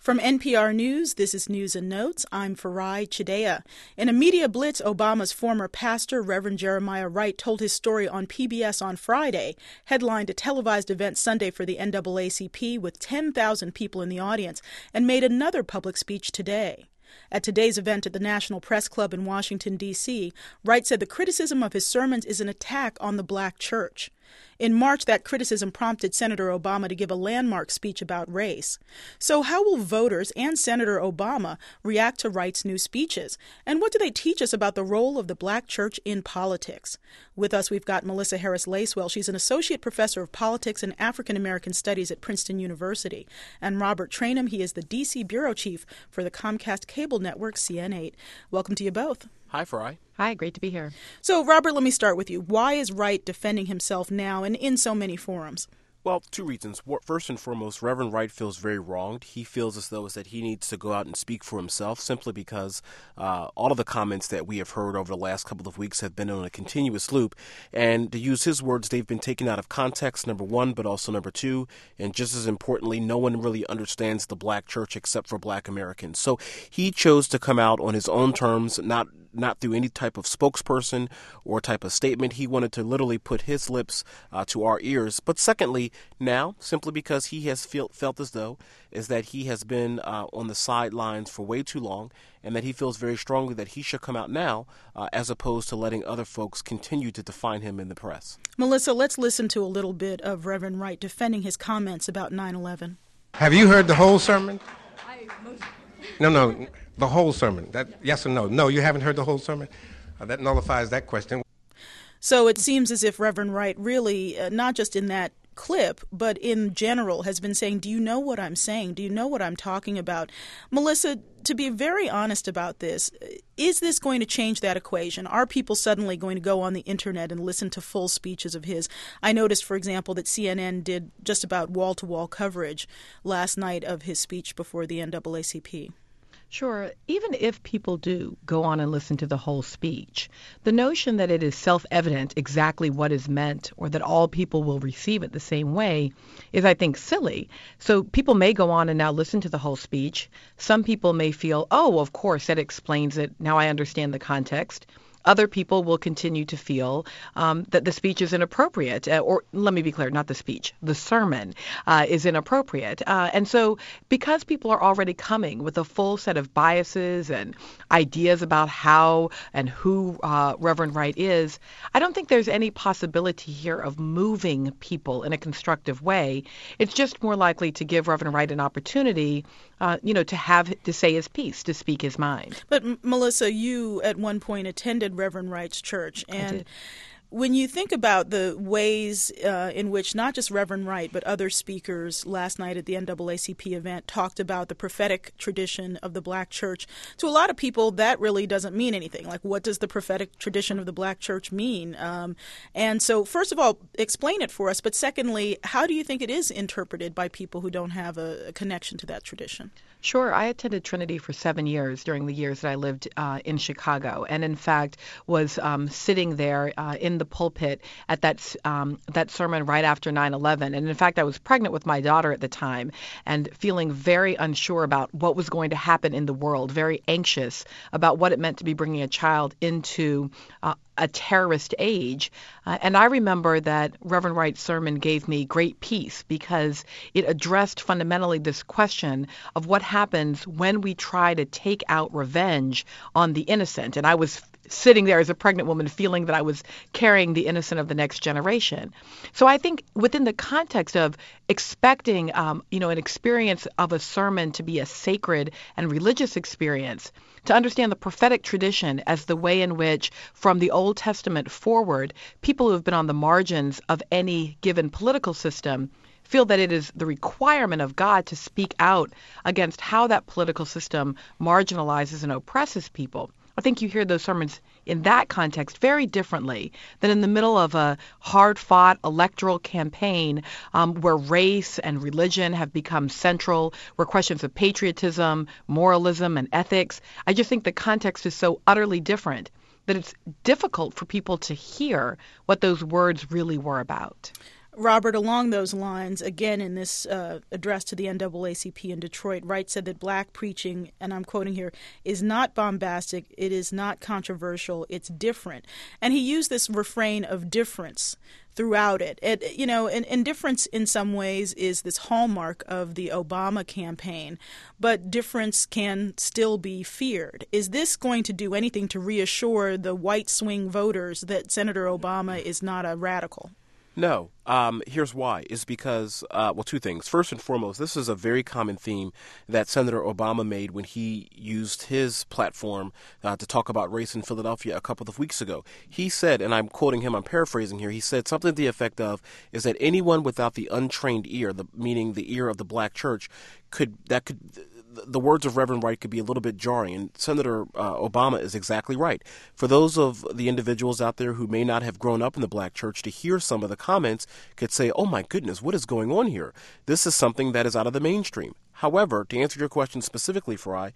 From NPR News, this is News and Notes. I'm Farai Chideya. In a media blitz, Obama's former pastor, Reverend Jeremiah Wright, told his story on PBS on Friday, headlined a televised event Sunday for the NAACP with 10,000 people in the audience, and made another public speech today. At today's event at the National Press Club in Washington, D.C., Wright said the criticism of his sermons is an attack on the black church. In March, that criticism prompted Senator Obama to give a landmark speech about race. So how will voters and Senator Obama react to Wright's new speeches? And what do they teach us about the role of the black church in politics? With us, we've got Melissa Harris Lacewell. She's an associate professor of politics and African American studies at Princeton University. And Robert Trainum, he is the D.C. bureau chief for the Comcast cable network CNN8. Welcome to you both. Hi, Farai. Hi, great to be here. So, Robert, let me start with you. Why is Wright defending himself now and in so many forums? Well, two reasons. First and foremost, Reverend Wright feels very wronged. He feels as though that he needs to go out and speak for himself simply because all of the comments that we have heard over the last couple of weeks have been on a continuous loop. And to use his words, they've been taken out of context, number one, but also number two. And just as importantly, no one really understands the black church except for black Americans. So he chose to come out on his own terms, not through any type of spokesperson or type of statement. He wanted to literally put his lips to our ears. But secondly, now, simply because he has felt as though is that he has been on the sidelines for way too long, and that he feels very strongly that he should come out now as opposed to letting other folks continue to define him in the press. Melissa, let's listen to a little bit of Reverend Wright defending his comments about 9/11. Have you heard the whole sermon? No, the whole sermon. Yes or no? No, you haven't heard the whole sermon? That nullifies that question. So it seems as if Reverend Wright really, not just in that clip, but in general, has been saying, do you know what I'm saying? Do you know what I'm talking about? Melissa, to be very honest about this, is this going to change that equation? Are people suddenly going to go on the internet and listen to full speeches of his? I noticed, for example, that CNN did just about wall-to-wall coverage last night of his speech before the NAACP. Sure. Even if people do go on and listen to the whole speech, the notion that it is self-evident exactly what is meant or that all people will receive it the same way is, I think, silly. So people may go on and now listen to the whole speech. Some people may feel, oh, of course, that explains it. Now I understand the context. Other people will continue to feel that the speech is inappropriate. Or let me be clear, not the speech. The sermon is inappropriate. And so because people are already coming with a full set of biases and ideas about how and who Reverend Wright is, I don't think there's any possibility here of moving people in a constructive way. It's just more likely to give Reverend Wright an opportunity to say his piece, to speak his mind. But Melissa, you at one point attended Reverend Wright's church, and when you think about the ways in which not just Reverend Wright but other speakers last night at the NAACP event talked about the prophetic tradition of the black church, to a lot of people that really doesn't mean anything. Like, what does the prophetic tradition of the black church mean? And so, first of all, explain it for us. But secondly, how do you think it is interpreted by people who don't have a connection to that tradition? Sure. I attended Trinity for 7 years during the years that I lived in Chicago, and in fact was sitting there in the pulpit at that sermon right after 9/11. And in fact, I was pregnant with my daughter at the time and feeling very unsure about what was going to happen in the world, very anxious about what it meant to be bringing a child into a terrorist age. And I remember that Reverend Wright's sermon gave me great peace because it addressed fundamentally this question of what happens when we try to take out revenge on the innocent. And I was sitting there as a pregnant woman feeling that I was carrying the innocent of the next generation. So I think within the context of expecting, an experience of a sermon to be a sacred and religious experience, to understand the prophetic tradition as the way in which, from the Old Testament forward, people who have been on the margins of any given political system feel that it is the requirement of God to speak out against how that political system marginalizes and oppresses people. I think you hear those sermons in that context very differently than in the middle of a hard-fought electoral campaign where race and religion have become central, where questions of patriotism, moralism, and ethics. I just think the context is so utterly different that it's difficult for people to hear what those words really were about. Robert, along those lines, again in this address to the NAACP in Detroit, Wright said that black preaching, and I'm quoting here, is not bombastic, it is not controversial, it's different. And he used this refrain of difference throughout it. And difference in some ways is this hallmark of the Obama campaign, but difference can still be feared. Is this going to do anything to reassure the white swing voters that Senator Obama is not a radical? No. Here's why. Is because, two things. First and foremost, this is a very common theme that Senator Obama made when he used his platform to talk about race in Philadelphia a couple of weeks ago. He said, and I'm quoting him, I'm paraphrasing here, he said something to the effect of, is that anyone without the untrained ear, meaning the ear of the black church, the words of Reverend Wright could be a little bit jarring, and Senator Obama is exactly right. For those of the individuals out there who may not have grown up in the black church, to hear some of the comments could say, oh my goodness, what is going on here? This is something that is out of the mainstream. However, to answer your question specifically, Farai,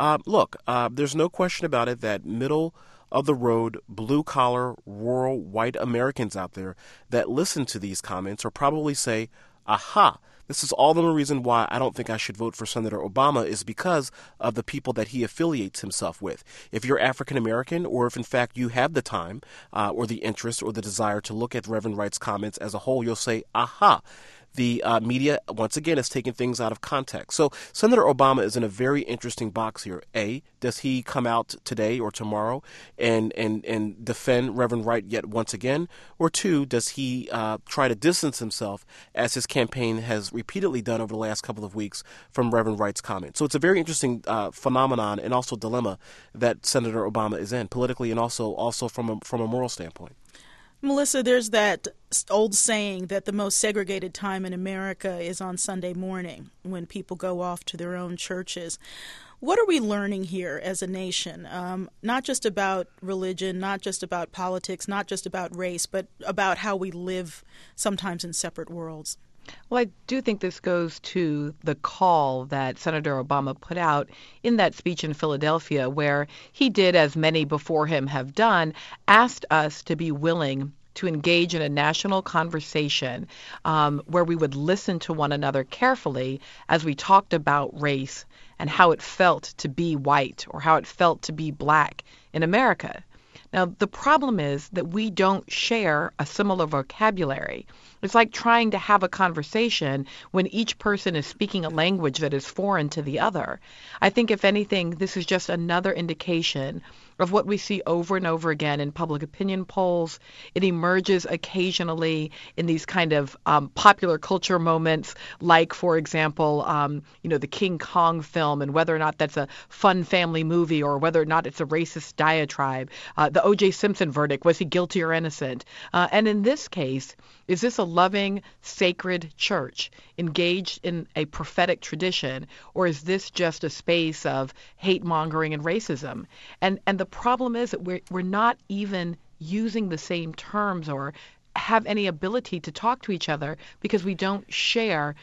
there's no question about it that middle-of-the-road, blue-collar, rural, white Americans out there that listen to these comments or probably say, aha, this is all the more reason why I don't think I should vote for Senator Obama is because of the people that he affiliates himself with. If you're African American, or if in fact you have the time or the interest or the desire to look at Reverend Wright's comments as a whole, you'll say, aha. The media, once again, is taking things out of context. So Senator Obama is in a very interesting box here. A, does he come out today or tomorrow and defend Reverend Wright yet once again? Or two, does he try to distance himself, as his campaign has repeatedly done over the last couple of weeks, from Reverend Wright's comments? So it's a very interesting phenomenon and also dilemma that Senator Obama is in, politically and also from a moral standpoint. Melissa, there's that old saying that the most segregated time in America is on Sunday morning when people go off to their own churches. What are we learning here as a nation, not just about religion, not just about politics, not just about race, but about how we live sometimes in separate worlds? Well, I do think this goes to the call that Senator Obama put out in that speech in Philadelphia, where he did, as many before him have done, asked us to be willing to engage in a national conversation where we would listen to one another carefully as we talked about race and how it felt to be white or how it felt to be black in America. Now, the problem is that we don't share a similar vocabulary. It's like trying to have a conversation when each person is speaking a language that is foreign to the other. I think, if anything, this is just another indication of what we see over and over again in public opinion polls. It emerges occasionally in these kind of popular culture moments, like, for example, the King Kong film, and whether or not that's a fun family movie or whether or not it's a racist diatribe. The O.J. Simpson verdict, was he guilty or innocent? And in this case, is this a loving, sacred church engaged in a prophetic tradition, or is this just a space of hate-mongering and racism? And the problem is that we're not even using the same terms or have any ability to talk to each other because we don't share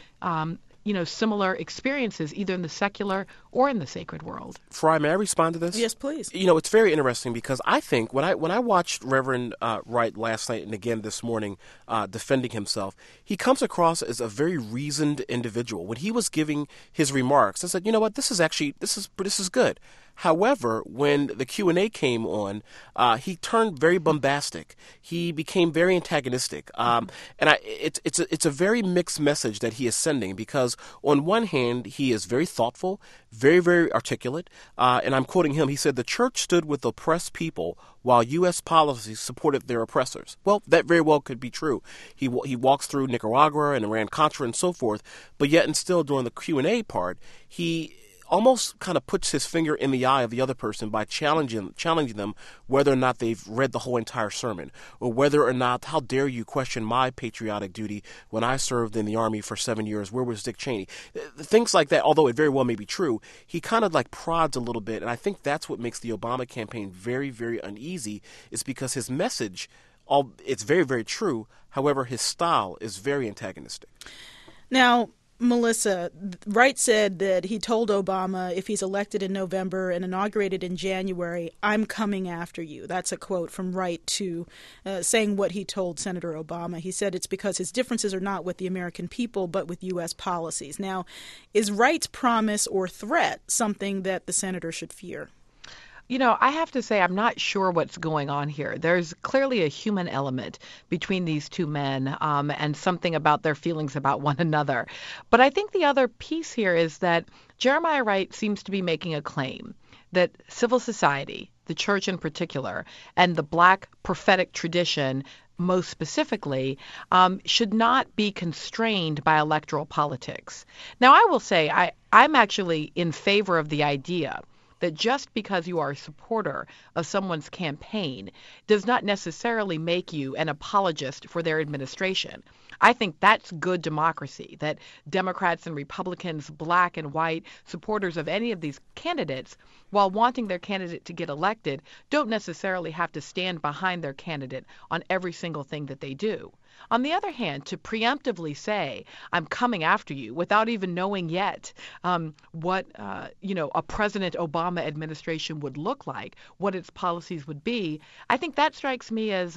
similar experiences either in the secular or in the sacred world. Farai, may I respond to this? Yes, please. It's very interesting because I think when I watched Reverend Wright last night and again this morning defending himself, he comes across as a very reasoned individual. When he was giving his remarks, I said, you know what, this is good. However, when the Q&A came on, he turned very bombastic. He became very antagonistic, it's a very mixed message that he is sending because, on one hand, he is very thoughtful, very, very articulate, and I'm quoting him. He said, "The church stood with oppressed people while U.S. policies supported their oppressors." Well, that very well could be true. He walks through Nicaragua and Iran-Contra and so forth, but yet and still during the Q&A part, he almost kind of puts his finger in the eye of the other person by challenging them whether or not they've read the whole entire sermon, or whether or not, how dare you question my patriotic duty when I served in the Army for 7 years, where was Dick Cheney? Things like that, although it very well may be true, he kind of like prods a little bit, and I think that's what makes the Obama campaign very, very uneasy, is because his message, it's very, very true, however, his style is very antagonistic. Now, Melissa, Wright said that he told Obama if he's elected in November and inaugurated in January, I'm coming after you. That's a quote from Wright to saying what he told Senator Obama. He said it's because his differences are not with the American people, but with U.S. policies. Now, is Wright's promise or threat something that the senator should fear? You know, I have to say I'm not sure what's going on here. There's clearly a human element between these two men and something about their feelings about one another. But I think the other piece here is that Jeremiah Wright seems to be making a claim that civil society, the church in particular, and the Black prophetic tradition most specifically, should not be constrained by electoral politics. Now, I will say I'm actually in favor of the idea that just because you are a supporter of someone's campaign does not necessarily make you an apologist for their administration. I think that's good democracy, that Democrats and Republicans, Black and white, supporters of any of these candidates, while wanting their candidate to get elected, don't necessarily have to stand behind their candidate on every single thing that they do. On the other hand, to preemptively say, I'm coming after you without even knowing yet what, a President Obama administration would look like, what its policies would be, I think that strikes me as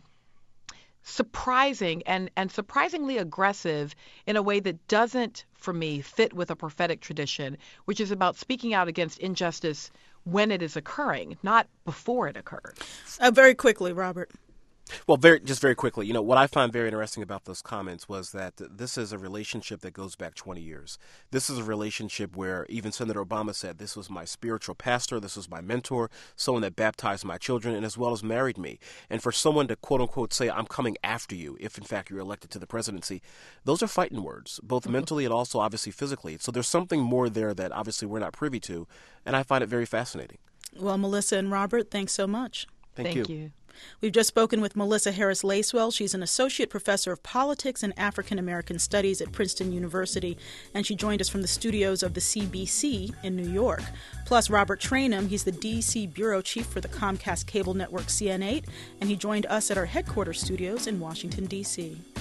surprising and surprisingly aggressive in a way that doesn't, for me, fit with a prophetic tradition, which is about speaking out against injustice when it is occurring, not before it occurs. Very quickly, Robert. Well, very quickly, what I find very interesting about those comments was that this is a relationship that goes back 20 years. This is a relationship where even Senator Obama said, this was my spiritual pastor, this was my mentor, someone that baptized my children and as well as married me. And for someone to, quote unquote, say, I'm coming after you, if in fact you're elected to the presidency, those are fighting words, both mentally and also obviously physically. So there's something more there that obviously we're not privy to, and I find it very fascinating. Well, Melissa and Robert, thanks so much. Thank you. We've just spoken with Melissa Harris Lacewell. She's an associate professor of politics and African American studies at Princeton University, and she joined us from the studios of the CBC in New York. Plus, Robert Trainum, he's the D.C. bureau chief for the Comcast cable network CN8, and he joined us at our headquarters studios in Washington, D.C.